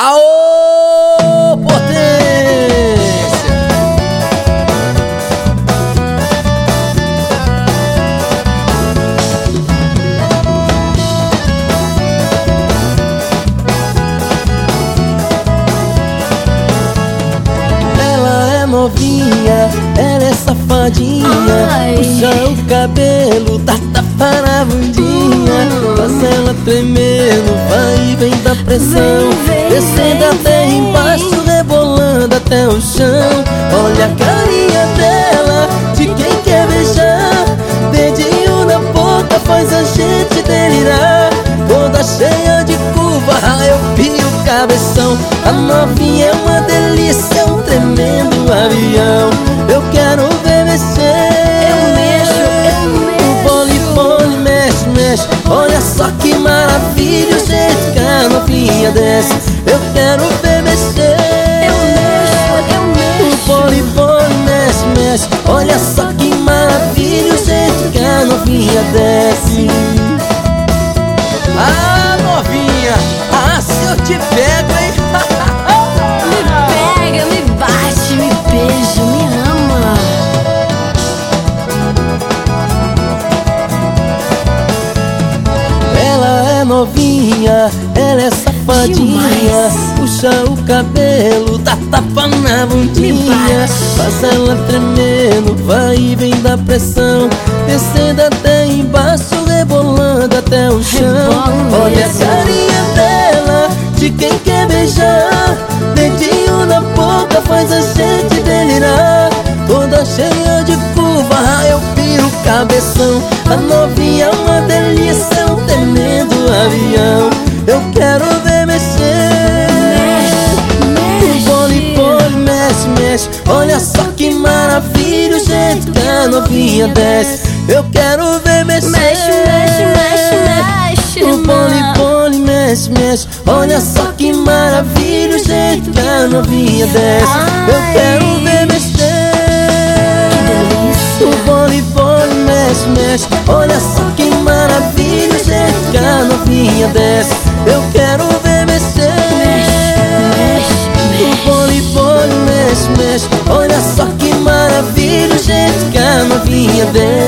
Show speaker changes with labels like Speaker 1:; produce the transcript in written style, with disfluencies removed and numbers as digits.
Speaker 1: Aô, potência! Ela é novinha, ela é safadinha.
Speaker 2: Ai.
Speaker 1: Puxa o cabelo, dá tapa na bundinha, faz ela tremendo, vai e vem da pressão,
Speaker 2: Vem,
Speaker 1: descendo
Speaker 2: vem,
Speaker 1: até
Speaker 2: vem.
Speaker 1: embaixo, rebolando até o chão. Olha a carinha dela, de quem quer beijar, dedinho na boca faz a gente delirar. Toda cheia de curva, eu pio o cabeção. A novinha é uma delícia, é um tremendo avião. Eu quero ver mexer,
Speaker 2: Eu mexo.
Speaker 1: o pole mexe, mexe. Olha só que maravilha, o jeito que a novinha desce. Eu quero ver mexer,
Speaker 2: Eu mexo.
Speaker 1: o pole mexe, mexe. Olha só que maravilha, o jeito que a novinha desce. Ah, novinha, ah, se eu te pego, hein?
Speaker 2: Me pega, me bate, me beija, me ama.
Speaker 1: Ela é novinha, ela é safadinha.
Speaker 2: Demais.
Speaker 1: Puxa o cabelo, dá tapa na bundinha, faz ela tremendo, vai e vem da pressão, descendo até embaixo, rebolando até o chão.
Speaker 2: Rebola
Speaker 1: Olha a
Speaker 2: mesmo.
Speaker 1: carinha dela, de quem quer beijar, dedinho na boca faz a gente delirar. Toda cheia de curva, eu piro o cabeção. A novinha é uma delícia, é um tremendo avião. Eu quero ver mexer, o pole mexe, mexe. Olha só que maravilha, o jeito que a novinha desce. Eu quero ver mexer,
Speaker 2: Mexe, mexe, mexe, mexe.
Speaker 1: o pole mexe, mexe. Olha só que maravilha, o jeito que a novinha desce. Eu quero ver mexer, o pole mexe, mexe. Olha só que maravilha, o jeito que a novinha desce. Eu quero ver mexer, o pole mexe, mexe. Olha só que maravilha, o jeito que a novinha desce.